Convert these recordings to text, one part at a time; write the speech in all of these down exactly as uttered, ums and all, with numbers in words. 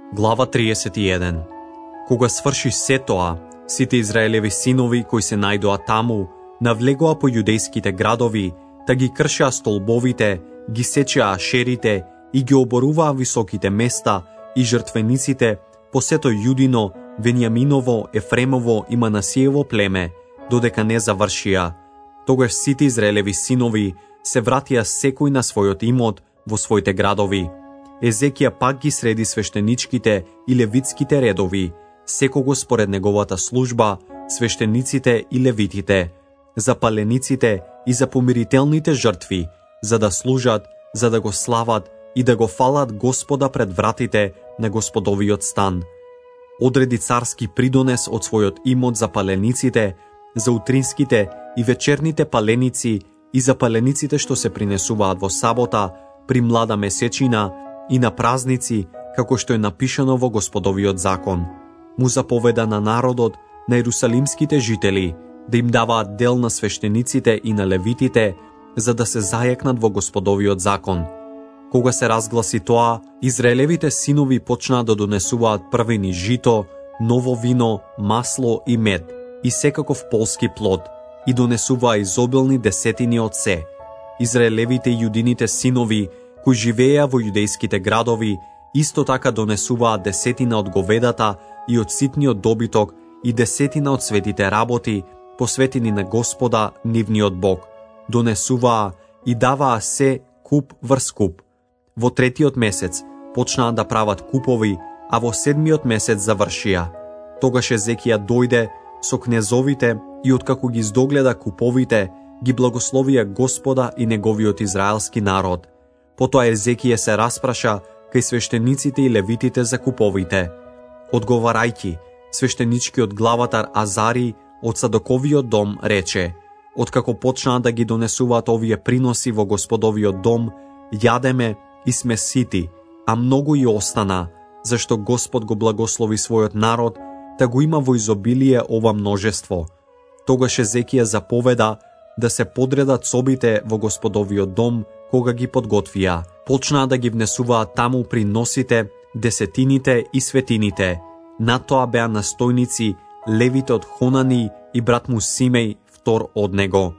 Глава триесет и еден. Кога сврши се тоа, сите Израелеви синови кои се најдоа таму, навлегоа по јудејските градови, та ги кршеа столбовите, ги сечеа ашерите и ги оборуваа високите места и жртвениците по сето Јудино, Венијаминово, Ефремово и Манасиево племе, додека не завршија. Тогаш сите Израелеви синови се вратија секој на својот имот во своите градови. Езекија пак ги среди свештеничките и левитските редови, секого според неговата служба, свештениците и левитите, запалениците и за помирителните жртви, за да служат, за да го слават и да го фалат Господа пред вратите на Господовиот стан. Одреди царски придонес од својот имот за палениците, за утринските и вечерните паленици и за палениците што се принесуваат во сабота, при млада месечина и на празници, како што е напишано во Господовиот закон. Му заповеда на народот, на ерусалимските жители, да им даваат дел на свештениците и на левитите, за да се зајакнат во Господовиот закон. Кога се разгласи тоа, Израелевите синови почнаа да донесуваат првини жито, ново вино, масло и мед, и секаков полски плод, и донесуваа изобилни десетини од се. Израелевите и јудините синови, кои живееа во јудејските градови, исто така донесуваа десетина од говедата и од ситниот добиток и десетина од светите работи, посветени на Господа, нивниот Бог. Донесуваа и даваа се куп врз куп. Во третиот месец почнаа да прават купови, а во седмиот месец завршија. Тогаш Езекија дојде со кнезовите и откако ги издогледа куповите, ги благословија Господа и неговиот израелски народ. Потоа Езекија се распраша кај свештениците и левитите за куповите. Одговарајќи, свештеничкиот главатар Азари од Садоковиот дом рече: откако почнаа да ги донесуваат овие приноси во Господовиот дом, јадеме и сме сити, а многу и остана, зашто Господ го благослови својот народ, та го има во изобилие ова множество. Тогаш Езекија заповеда да се подредат собите во Господовиот дом, кога ги подготвија. Почнаа да ги внесуваат таму приносите, десетините и светините. На тоа беа настојници левите од Хонани и брат му Симеј, втор од него.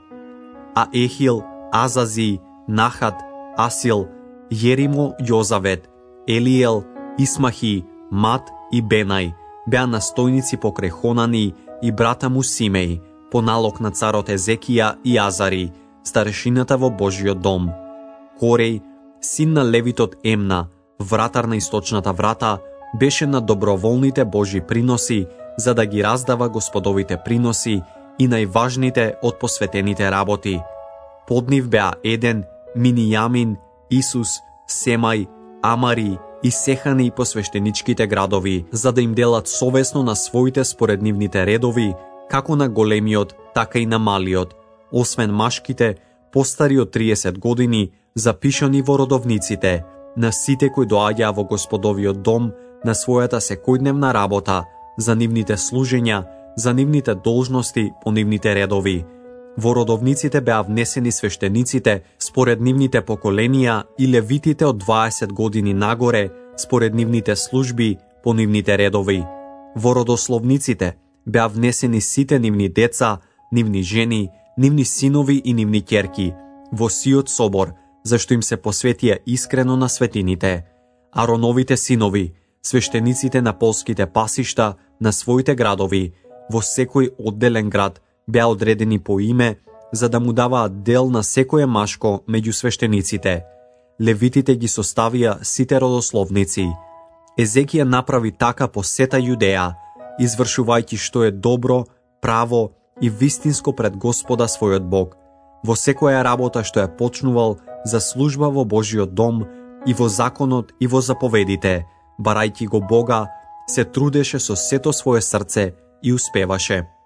А Ехил, Азази, Нахат, Асил, Јеримо, Јозавет, Елиел, Исмахи, Мат и Бенај беа настојници покрај Хонани и брата му Симеј, по налог на царот Езекија и Азари, старешината во Божиот дом. Кореј, син на левитот Емна, вратар на источната врата, беше на доброволните Божи приноси, за да ги раздава Господовите приноси и најважните од посветените работи. Под нив беа Еден, Минијамин, Исус, Семај, Амари и Сехани по свештеничките градови, за да им делат совесно на своите според нивните редови, како на големиот, така и на малиот, освен машките, постари од триесет години, запишани во родовниците, на сите кои доаѓаа во Господовиот дом, на својата секојдневна работа, за нивните служења, за нивните должности по нивните редови. Во родовниците беа внесени свештениците според нивните поколенија и левитите од дваесет години нагоре според нивните служби по нивните редови. Во родословниците беа внесени сите нивни деца, нивни жени, нивни синови и нивни ќерки, во сиот собор, зашто им се посветија искрено на светините. Ароновите синови, свештениците на полските пасишта на своите градови, во секој одделен град, беа одредени по име, за да му даваат дел на секое машко меѓу свештениците. Левитите ги составија сите родословници. Езекија направи така по сета Јудеја, извршувајќи што е добро, право и вистинско пред Господа својот Бог, во секоја работа што ја почнувал за служба во Божиот дом и во законот и во заповедите, барајќи го Бога, се трудеше со сето свое срце и успеваше.